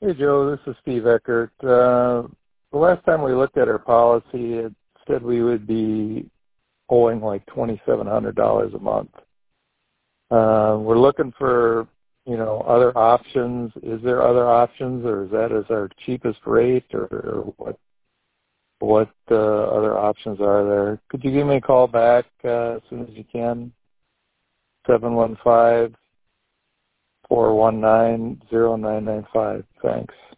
Hey, Joe, this is Steve Eckert. The last time we looked at our policy, it said we would be owing like $2,700 a month. We're looking for, other options. Is there other options, or is that as our cheapest rate, or what other options are there? Could you give me a call back as soon as you can? 715-419-0995. Thanks.